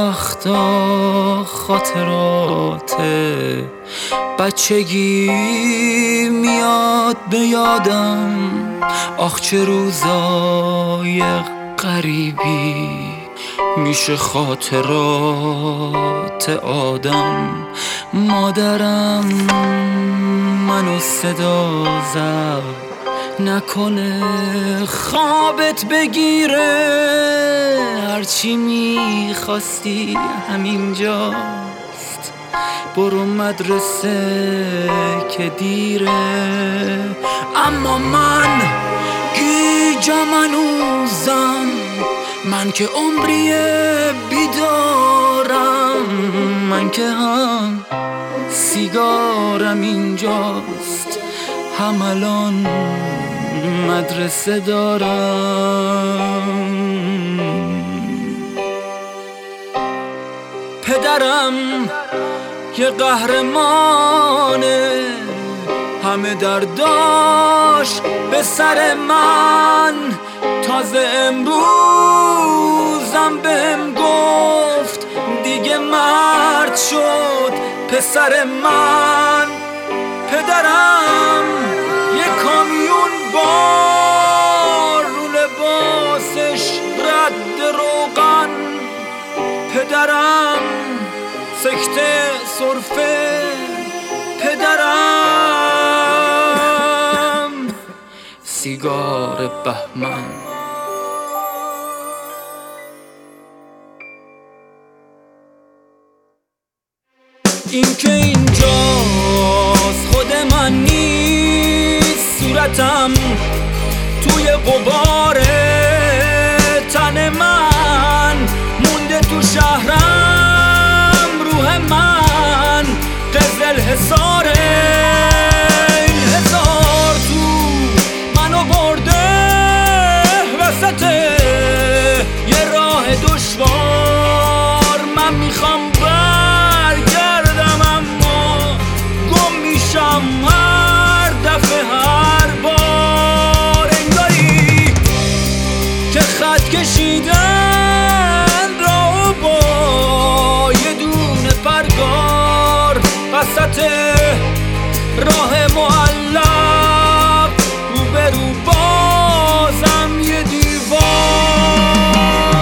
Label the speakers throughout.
Speaker 1: وقتا خاطرات بچگی میاد به یادم. آخ چه روزای غریبی میشه خاطرات آدم. مادرم منو صدا زد نکنه خوابت بگیره، هرچی میخواستی همینجاست، برو مدرسه که دیره. اما من گیجم هنوزم، من که عمری بیدارم، من که هم سیگارم اینجاست، هم الان مدرسه دارم. پدرم یه قهرمانه، همه درداش به سر من. تازه امروزم بهم گفت دیگه مرد شد پسر من. پدرم یه کامیون بار رو لباسش رد روغن. پدرم سکته سرفه. پدرم سیگار بهمن. این که اینجاست خود من نیست، صورتم توی غبار تن من مونده، تو شهرم روح من قزل حصاره. این هزار تو منو برده وسط یه راه دشوار. من میخوام برگردم اما گم میشم هر دفعه هر بار. انگاری که خط کشیدن راهو با یه دونه پرگار وسط راه معلق، روبرو بازم یه دیوار.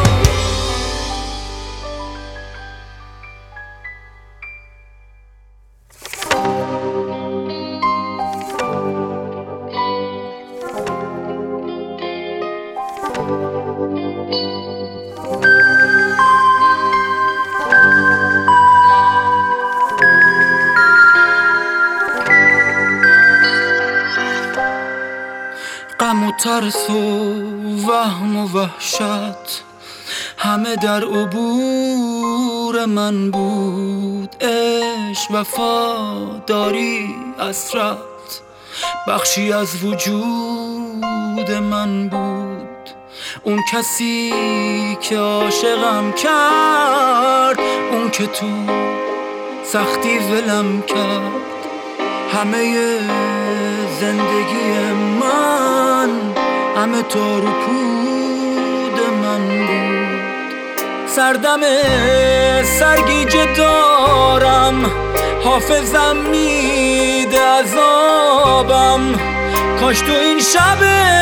Speaker 1: غم و ترس و وهم و وحشت همه در عبور من بود. عشق، وفاداری، حسرت بخشی از وجود من بود. اون کسی که عاشقم کرد، اون که تو سختی ولم کرد، همه زندگی من همه تار و پود من بود. سردم سرگیجه دارم، حافظم میده عذابم. کاش تو این شب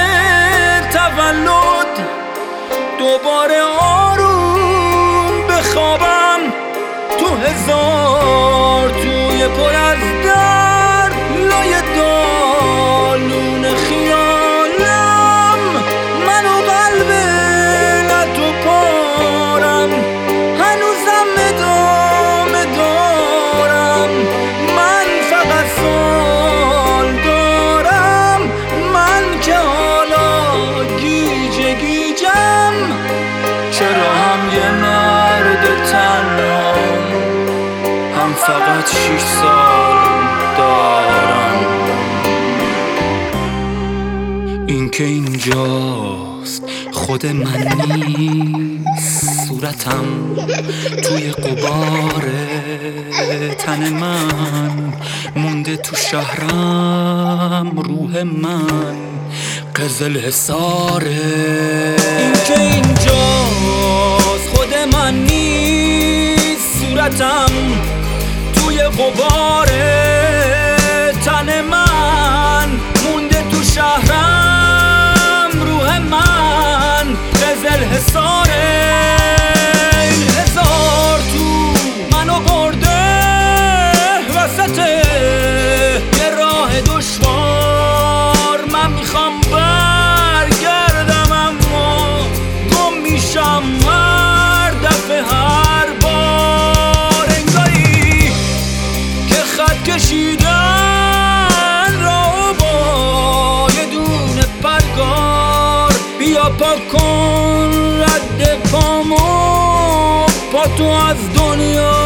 Speaker 1: تولد دوباره آروم بخوابم، تو هزار توی پر از درد لای دالون خیالم. من و قلب نه تو پارم، هنوزم ادامه دارم. من فقط سوال دارم، من که حالا گیجه گیجم، چرا هم یه مرد تنها هم فقط 6 سال دارم. این که اینجاست خود من نیست، صورتم توی غبار تن من مونده، تو شهرم روح من قزل حصاره. این که اینجاست خود من نیست، صورتم توی غبار تن من مونده، تو شهرم روح من قزل حصاره. هزار تو منو برده وسط یه راه دشوار، من میخوام برگردم اما گم میشم هر دفعه هر بار. انگاری که خط کشیدن را با یه دونه پرگار، بیا پاک کن رد پامو، پا تو از دنیا